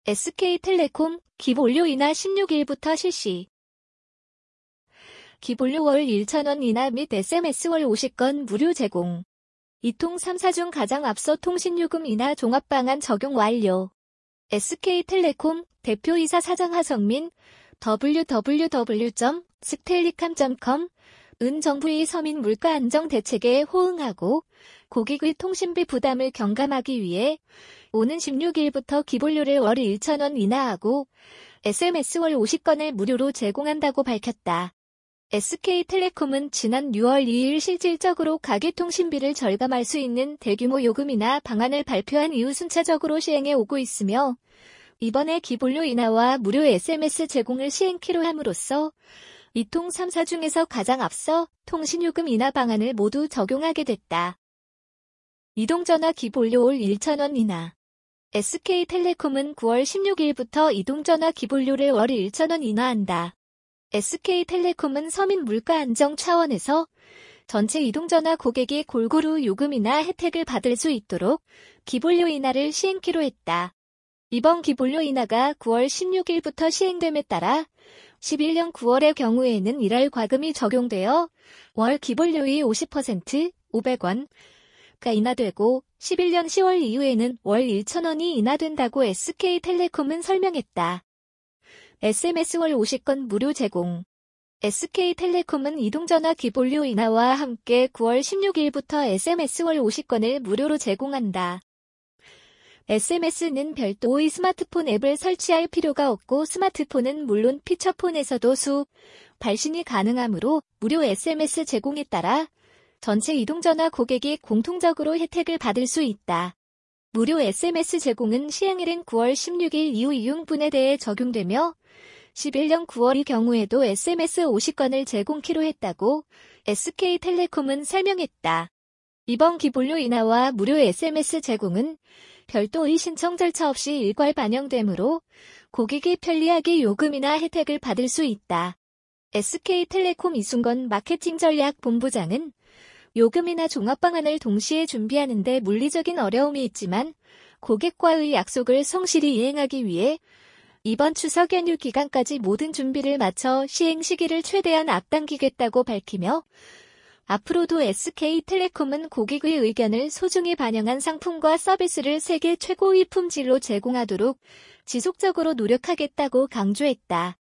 SK텔레콤 기본료 인하 16일부터 실시. 기본료 월 1,000원 인하 및 SMS 월 50건 무료 제공. 이통 3사 중 가장 앞서 통신요금 인하 종합방안 적용 완료. SK텔레콤 대표이사 사장 하성민 www.stellicom.com 은 정부의 서민 물가 안정 대책에 호응하고 고객의 통신비 부담을 경감하기 위해 오는 16일부터 기본료를 월 1,000원 인하하고 SMS 월 50건을 무료로 제공한다고 밝혔다. SK텔레콤은 지난 6월 2일 실질적으로 가계통신비를 절감할 수 있는 대규모 요금 인하 방안을 발표한 이후 순차적으로 시행해 오고 있으며 이번에 기본료 인하와 무료 SMS 제공을 시행키로 함으로써 이통 3사 중에서 가장 앞서 통신요금 인하 방안을 모두 적용하게 됐다. 이동전화 기본료 월 1,000원 인하. SK텔레콤은 9월 16일부터 이동전화 기본료를 월 1,000원 인하한다. SK텔레콤은 서민 물가 안정 차원에서 전체 이동전화 고객이 골고루 요금 인하 혜택을 받을 수 있도록 기본료 인하를 시행키로 했다. 이번 기본료 인하가 9월 16일부터 시행됨에 따라 11년 9월의 경우에는 일할 과금이 적용되어 월 기본료의 50% 500원가 인하되고 11년 10월 이후에는 월 1,000원이 인하된다고 SK텔레콤은 설명했다. SMS 월 50건 무료 제공. SK텔레콤은 이동전화 기본료 인하와 함께 9월 16일부터 SMS 월 50건을 무료로 제공한다. SMS는 별도의 스마트폰 앱을 설치할 필요가 없고 스마트폰은 물론 피처폰에서도 발신이 가능하므로 무료 SMS 제공에 따라 전체 이동전화 고객이 공통적으로 혜택을 받을 수 있다. 무료 SMS 제공은 시행일인 9월 16일 이후 이용분에 대해 적용되며 11년 9월의 경우에도 SMS 50건을 제공키로 했다고 SK텔레콤은 설명했다. 이번 기본료 인하와 무료 SMS 제공은 별도의 신청 절차 없이 일괄 반영되므로 고객이 편리하게 요금 인하 혜택을 받을 수 있다. SK텔레콤 이순건 마케팅 전략 본부장은 요금 인하 종합방안을 동시에 준비하는 데 물리적인 어려움이 있지만 고객과의 약속을 성실히 이행하기 위해 이번 추석 연휴 기간까지 모든 준비를 마쳐 시행 시기를 최대한 앞당기겠다고 밝히며 앞으로도 SK텔레콤은 고객의 의견을 소중히 반영한 상품과 서비스를 세계 최고의 품질로 제공하도록 지속적으로 노력하겠다고 강조했다.